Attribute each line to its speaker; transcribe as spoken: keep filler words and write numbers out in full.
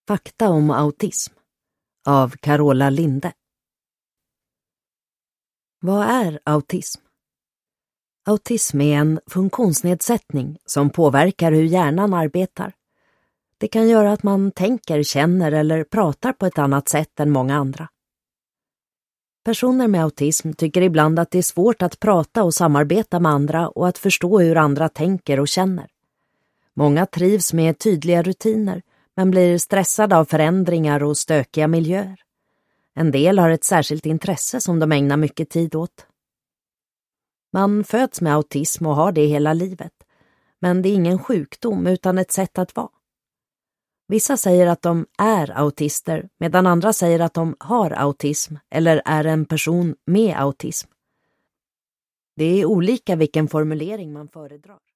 Speaker 1: Fakta om autism av Carola Linde. Vad är autism? Autism är en funktionsnedsättning som påverkar hur hjärnan arbetar. Det kan göra att man tänker, känner eller pratar på ett annat sätt än många andra. Personer med autism tycker ibland att det är svårt att prata och samarbeta med andra och att förstå hur andra tänker och känner. Många trivs med tydliga rutiner men blir stressade av förändringar och stökiga miljöer. En del har ett särskilt intresse som de ägnar mycket tid åt. Man föds med autism och har det hela livet, men det är ingen sjukdom utan ett sätt att vara. Vissa säger att de är autister medan andra säger att de har autism eller är en person med autism. Det är olika vilken formulering man föredrar.